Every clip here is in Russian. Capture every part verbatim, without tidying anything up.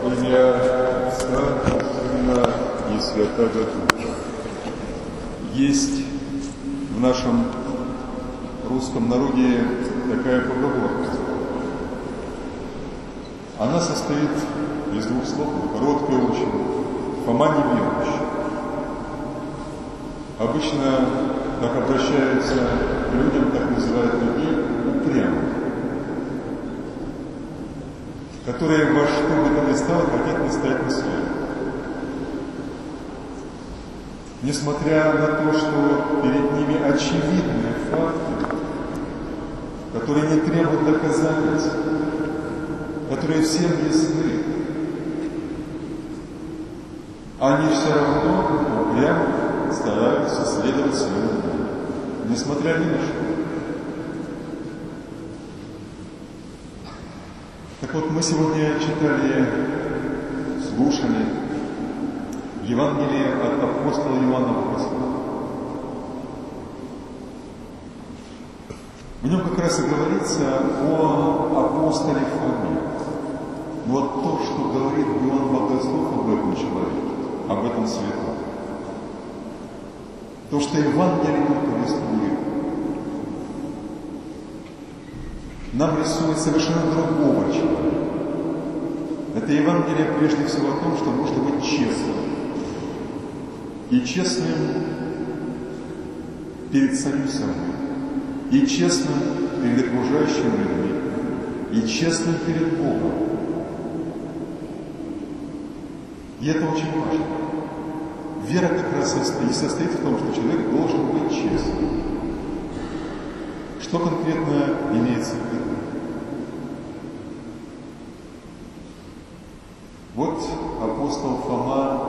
имя Отца, Сына и Святого Духа. Есть в нашем русском народе такая поговорка. Она состоит из двух слов, короткая очень. Фома неверующий. Обычно так обращаются к людям, так называют людей, упрямых, которые во что бы то ни стало хотят настоять на своем. Несмотря на то, что перед ними очевидные факты, которые не требуют доказательств, которые всем ясны, они все равно упрямо стараются следовать своему пути, несмотря ни на что. Так вот, мы сегодня читали, слушали Евангелие от апостола Иоанна Богослова. В нем как раз и говорится о апостоле Фоме. Вот то, что говорит Иоанн Богослов об этом человеке, об этом святом. То, что Евангелие нам повествует, нам рисует совершенно другого человека. Это Евангелие прежде всего о том, что нужно быть честным. И честным перед самим собой, и честным перед окружающими людьми, и честным перед Богом. И это очень важно. Вера как раз и состоит в том, что человек должен быть честным. Что конкретно имеется в виду? Вот апостол Фома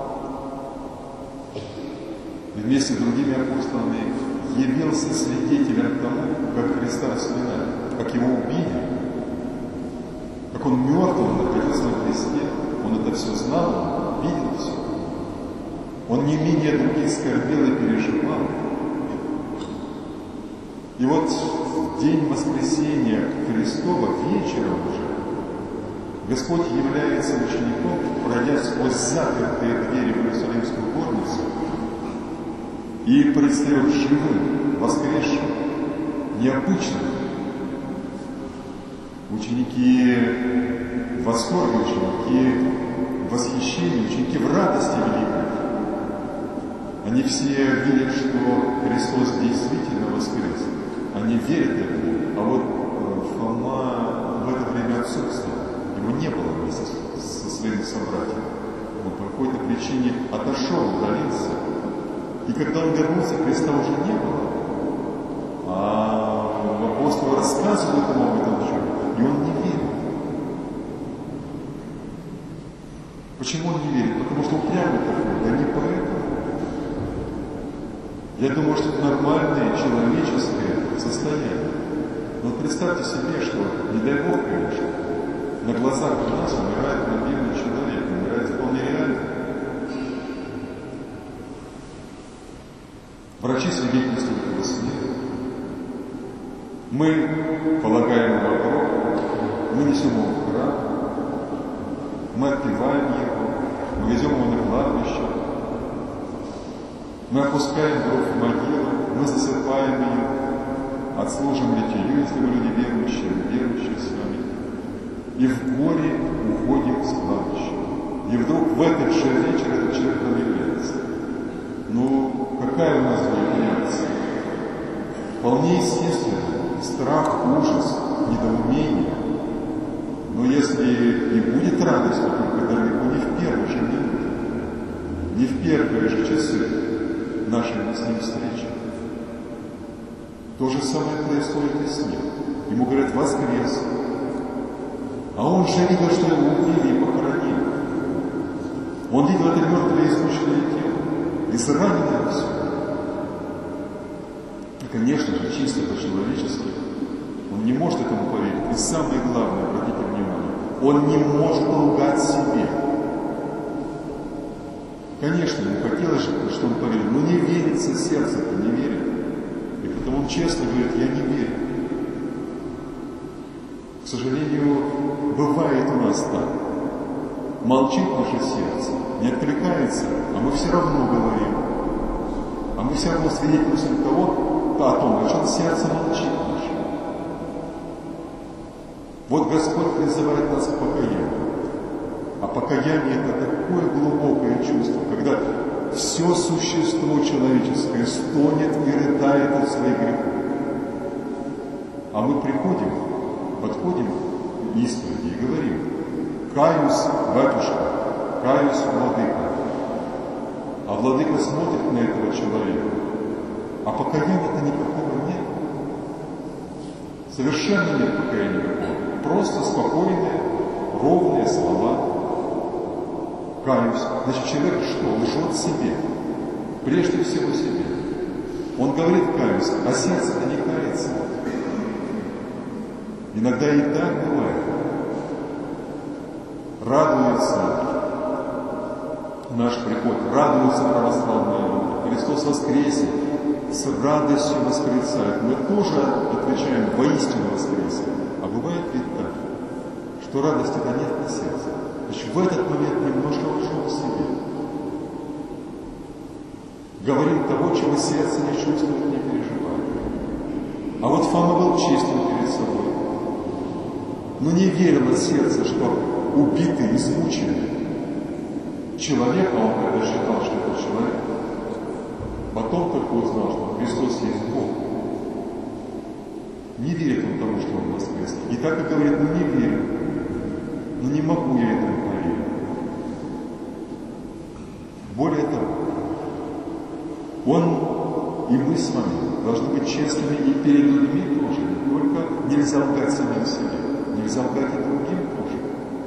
вместе с другими апостолами явился свидетелем тому, как Христа распинали, как его убили, как он мертвым находился на кресте. Он это все знал, он видел все. Он не менее других скорбел и переживал. И вот в день воскресения Христова, вечером уже, Господь является учеником, пройдя сквозь запертые двери в Иерусалимскую горницу и предстает живым, воскресшим, необычным. Ученики в восторге, ученики в восхищении, ученики в радости великой. Они все видят, что Христос действительно воскрес. Они верят этому. А вот Фома в это время отсутствовал. Его не было вместе со своими собратьями. Он по какой-то причине отошел, удалился. И когда он вернулся, Христа уже не было. А апостол рассказывает ему об этом чуде, и он не верит. Почему он не верит? Потому что упрямый такой, да не поэтому. Я думаю, что это нормальное человеческое состояние. Но представьте себе, что, не дай Бог, конечно, на глазах у нас умирает мобильный человек, умирает вполне реально. Врачи свидетельствуют его смерть. Мы полагаем его гроб, мы несем его в храм, мы отпеваем его, мы везем его на кладбище, мы опускаем гроб в могилу, мы засыпаем ее, отслужим литию, если мы люди верующие, верующие с вами, и в горе уходим с кладбища. И вдруг в этот же вечер этот человек нам является. Ну, какая у нас будет реакция? Вполне естественно. Страх, ужас, недоумение. Но если и будет радость, то только далеко не в первой же минуте, не в первые же часы нашей с ним встречи. То же самое происходит и с ним. Ему говорят: воскрес. А он же видел, что его убили и похоронили. Он видел это мертвое измученное тело, израненное все. И, конечно же, чисто по-человечески он не может этому поверить. И самое главное, обратите внимание, он не может лгать себе. Конечно, ему хотелось, чтобы он поверил, но не верится сердце-то, не верит. И потому он честно говорит: я не верю. К сожалению, бывает у нас так. молчит наше сердце, не откликается, а мы все равно говорим. А мы все равно свидетельствуем того, о том, что сердце молчит наше. Вот Господь призывает нас к покаянию. А покаяние – это такое глубокое чувство, когда все существо человеческое стонет и рыдает от своих грехов. А мы приходим, подходим к исповеди и говорим: «Каюсь, батюшка, каюсь, владыка». А владыка смотрит на этого человека, а покаяния-то никакого нет. Совершенно нет покаяния никакого. Просто спокойные, ровные слова. Каюсь. Значит, человек что? Лжет себе. Прежде всего себе. Он говорит каюсь, а сердце-то не кается. Иногда и так бывает. Радуется наш приход, радуются православные люди. Христос воскресе, с радостью восклицают. Мы тоже отвечаем: воистину воскресе. А бывает ведь так, что радости-то нет на сердце. Значит, в этот момент немножко лжем в себе. Говорим того, чего сердце не чувствует, не переживает. А вот Фома был честен перед собой. Но не верило сердце, что убитый, измученный человек, а он когда считал, что это человек, потом только узнал, что Христос есть Бог. Не верит он тому, что он воскрес. И так и говорит: ну не верю, но не могу я этому поверить. Более того, он и мы с вами должны быть честными и перед людьми тоже. Не только нельзя лгать самим себе, нельзя лгать и другим тоже.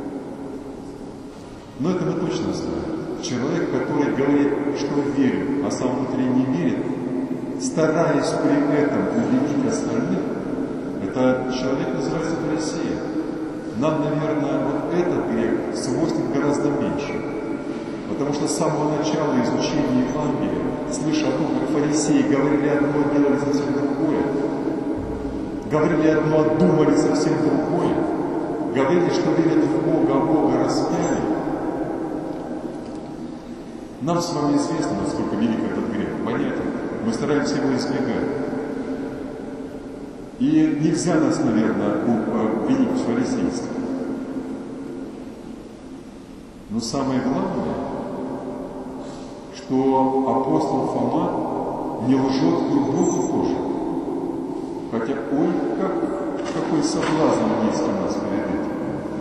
Но это мы точно знаем. Человек, который говорит, что верит, а сам внутри не верит, стараясь при этом убедить остальных, это человек называется фарисеем. Нам, наверное, вот этот грех свойствен гораздо меньше. Потому что с самого начала изучения Евангелия, слыша о том, как фарисеи говорили одно, делали совсем другое, говорили одно, думали совсем другое, говорили, что верят в Бога, а Бога распяли, нам с вами известно, насколько велик этот грех. Понятно. Мы стараемся его избегать. И нельзя нас, наверное, обвинить в фарисействе. Но самое главное, что апостол Фома не лжет и Богу тоже. Хотя, ой, как, какой соблазн есть у нас перед этим.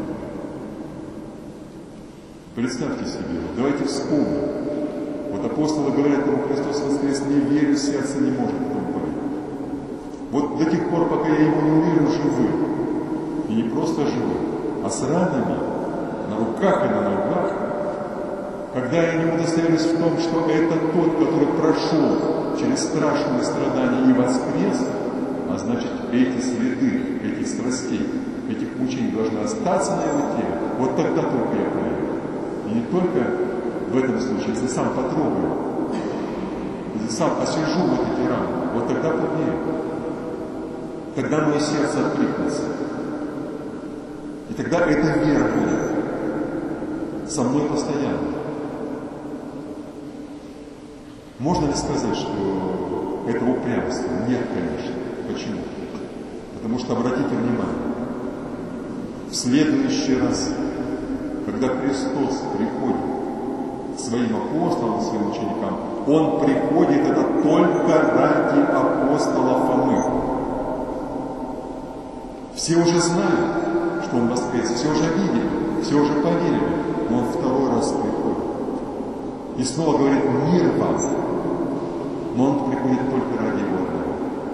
Представьте себе, давайте вспомним. Вот апостолы говорят ему: Христос воскрес, не верю, сердце не может этому поверить. Вот до тех пор, пока я его не увижу живым, и не просто живым, а с ранами на руках и на ногах, когда я не удостоверюсь в том, что это тот, который прошел через страшные страдания и воскрес, а значит, эти следы, этих страстей, этих мучений должны остаться на его теле, вот тогда только я поверю. И не только в этом случае, если сам потрогаю, если сам освежу вот эти раны, вот тогда поверю. Тогда мое сердце откликнется. И тогда эта вера будет со мной постоянно. Можно ли сказать, что это упрямство? Нет, конечно. Почему? Потому что, обратите внимание, в следующий раз, когда Христос приходит к своим апостолам, своим ученикам, Он приходит это только ради апостола Фомы. Все уже знают, что Он воскрес, все уже видели, все уже поверили, но Он второй раз приходит. И снова говорит: мир вам. Но Он приходит только ради Его одного.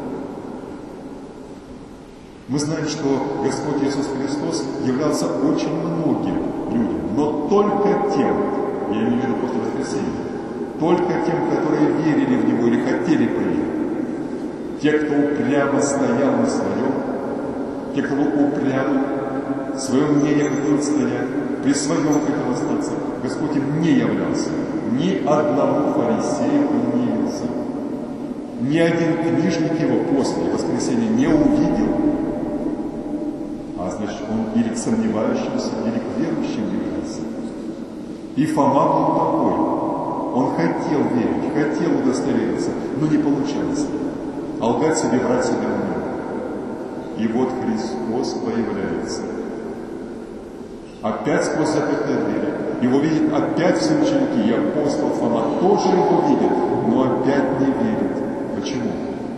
Мы знаем, что Господь Иисус Христос являлся очень многим людям, но только тем, я имею в виду после воскресения, только тем, которые верили в Него или хотели поверить. Те, кто упрямо стоял на своем, те, кто упрямо свое мнение хотел отстоять, при своем хотел остаться, Господь им не являлся. Ни одному фарисею Он не явился. Ни один книжник Его после воскресения не увидел. А значит, Он или к сомневающимся, или к верующим явился. И Фома был такой. Он хотел верить, хотел удостовериться, но не получалось. А лгать себе, врать себе умел. И вот Христос появляется. Опять сквозь запертые двери. Его видят опять все ученики. И апостол Фома тоже его видит, но опять не верит. Почему?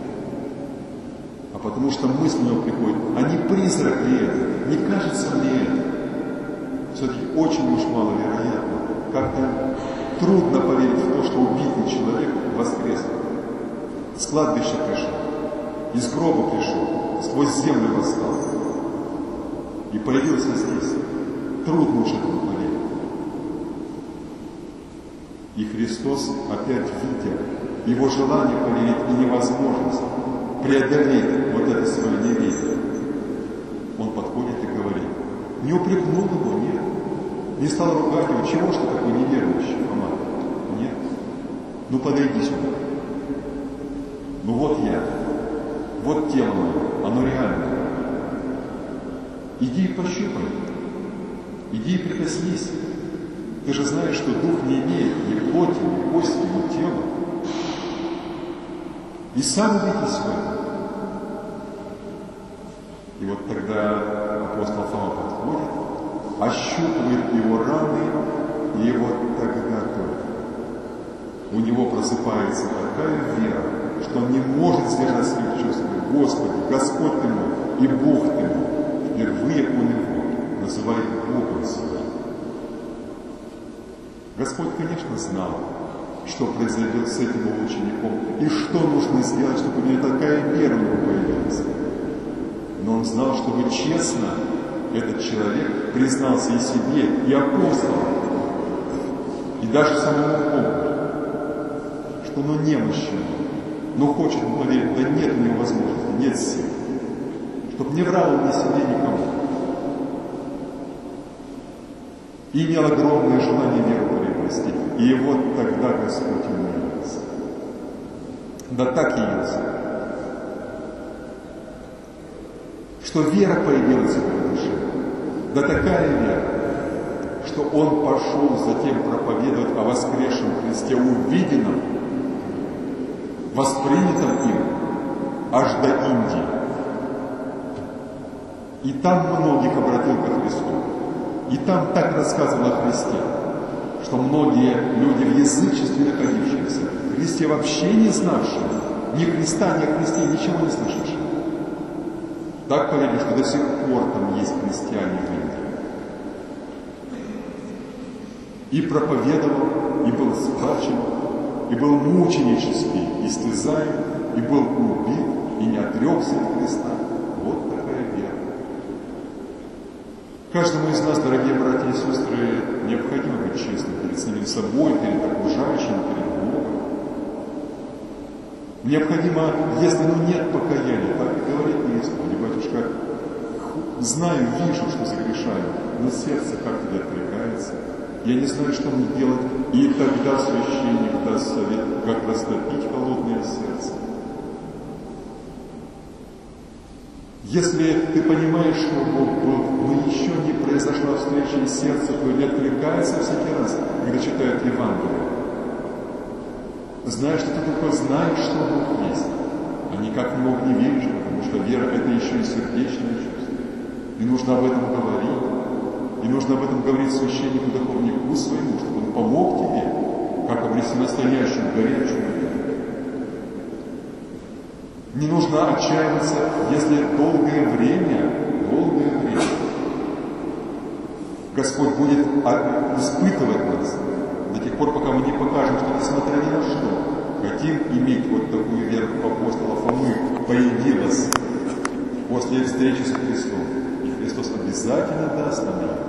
А потому что мысль у него приходит, а не призрак ли это? Не кажется мне это? Все-таки очень уж маловероятно. Как-то трудно поверить в то, что убитый человек воскрес. С кладбища пришел, из гроба пришел, сквозь землю восстал. И появился здесь. Трудно уж этому поверить. И Христос, опять видя его желание поверить и невозможность преодолеть вот это свое неверие, он подходит и говорит, не упрекнул его, нет, не стал ругать его, чего ж ты такой неверующий, Фома? Нет. Ну подойди сюда. Ну вот я, вот тело мое, оно реально. Иди и пощупай, иди и прикоснись. Ты же знаешь, что дух не имеет ни плоти, ни кости, ни тела. И сам убедись в этом. И вот тогда апостол Фома подходит, ощупывает его раны, и вот тогда только у него просыпается такая вера, что он не может сдержать своих чувств. Господи, Господь ты мой, и Бог ты мой. Впервые он его называет Богом своим. Господь, конечно, знал, что произойдет с этим учеником, и что нужно сделать, чтобы у него такая вера у него появилась. Но он знал, чтобы честно этот человек признался и себе, и апостолам, и даже самому Богу, что ну немощен, но хочет он поверить, да нет у него возможности, нет сил, чтобы не врал он ни себе, никому. И имел огромное желание веру приобрести. И вот тогда Господь ему явился. Да так явился, что вера появилась в его душе. Да такая вера, что он пошел затем проповедовать о воскресшем Христе, увиденном, воспринятом им аж до Индии. И там многих обратил ко Христу. И там так рассказывал о Христе, что многие люди в язычестве находившиеся, в Христе вообще не знавшие, ни Христа, ни о Христе, ничего не слышавшие, так поверили, что до сих пор там есть христиане в Индии. И проповедовал, и был схвачен, и был мученически истязаем, и был убит, и не отрекся от Христа. Вот такая вера. Каждому из нас, дорогие братья и сестры, необходимо быть честным перед самим собой, перед окружающими, перед Богом. Необходимо, если ну нет покаяния, так и говорить на Господи, батюшка, знаю, вижу, что согрешаю, но сердце как-то не отвлекается. Я не знаю, что мне делать. И тогда священник даст совет, как растопить холодное сердце. Если ты понимаешь, что Бог был, но еще не произошла встреча, и сердце твое не отвлекается всякий раз, когда читают Евангелие, знаешь, что ты только знаешь, что Бог есть, а никак не мог не веришь, потому что вера – это еще и сердечное чувство. И нужно об этом говорить, и нужно об этом говорить священнику, духовнику своему, чтобы он помог тебе, как обрести настоящую, горячую веру. Не нужно отчаиваться, если долгое время, долгое время Господь будет испытывать нас до тех пор, пока мы не покажем, что несмотря ни на что, хотим иметь вот такую веру апостола Фомы, появилась после встречи с Христом. И Христос обязательно даст нам ее.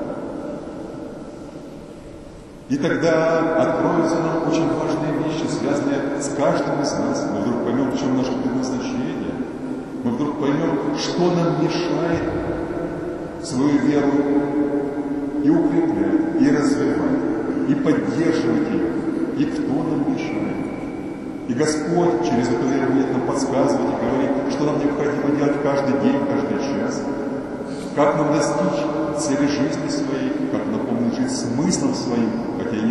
И тогда откроются нам очень важные вещи, связанные с каждым из нас. Мы вдруг поймем, в чем наше предназначение. Мы вдруг поймем, что нам мешает свою веру и укреплять, и развивать, и поддерживать ее, и кто нам мешает. И Господь через эту веру будет нам подсказывать и говорить, что нам необходимо делать каждый день, каждый час, как нам достичь цели жизни своей, как наполнить жизнь смыслом своим, хотя и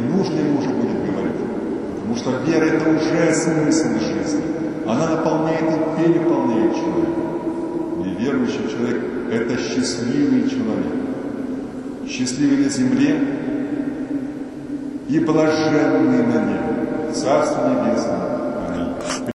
что вера – это уже смысл жизни. Она наполняет и переполняет человека. И верующий человек – это счастливый человек. Счастливый на земле и блаженный на небе. Царство Небесное.